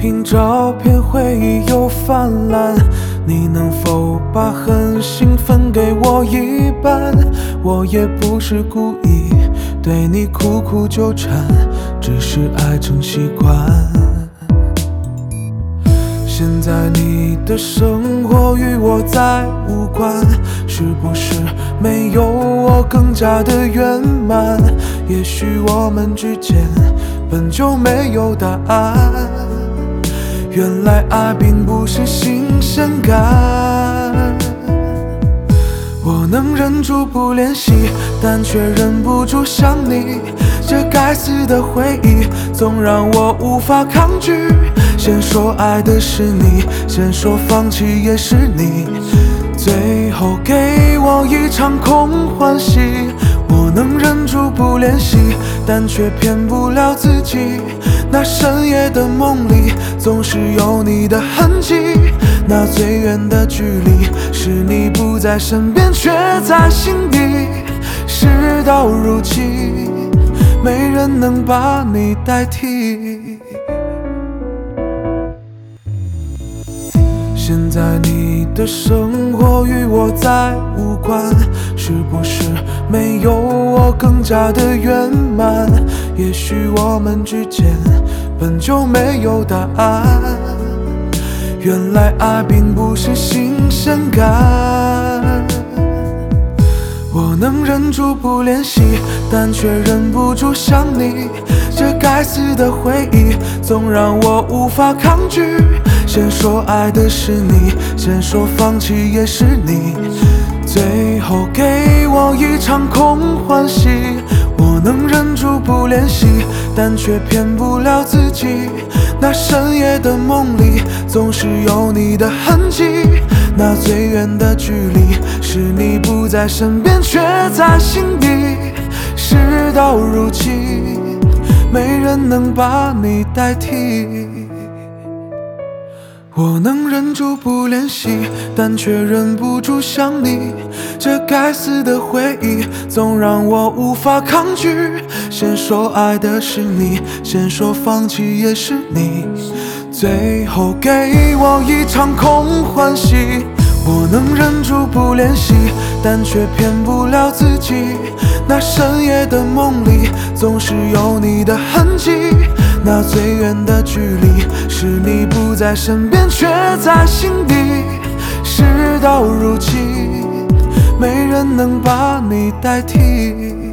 凭照片回忆又泛滥，你能否把狠心分给我一半？我也不是故意对你苦苦纠缠，只是爱成习惯。现在你的生活与我再无关，是不是没有我更加的圆满？也许我们之间本就没有答案，原来爱并不是新鲜感。我能忍住不联系，但却忍不住想你，这该死的回忆总让我无法抗拒。先说爱的是你，先说放弃也是你，最后给我一场空欢喜。我能忍住不联系，但却骗不了自己，那深夜的梦里总是有你的痕迹。那最远的距离是你不在身边，却在心底。事到如今，没人能把你代替。现在你的生活与我再无关，是不是没有我更加的圆满？也许我们之间本就没有答案，原来爱并不是新鲜感。我能忍住不联系，但却忍不住想你，这该死的回忆总让我无法抗拒。先说爱的是你，先说放弃也是你，最后给我一场空欢喜。我能忍住不联系，但却骗不了自己，那深夜的梦里总是有你的痕迹。那最远的距离是你不在身边，却在心底。事到如今，没人能把你代替。我能忍住不联系，但却忍不住想你，这该死的回忆总让我无法抗拒。先说爱的是你，先说放弃也是你，最后给我一场空欢喜。我能忍住不联系，但却骗不了自己，那深夜的梦里总是有你的痕迹。那最远的距离是你不在身边，却在心底。事到如今，没人能把你代替。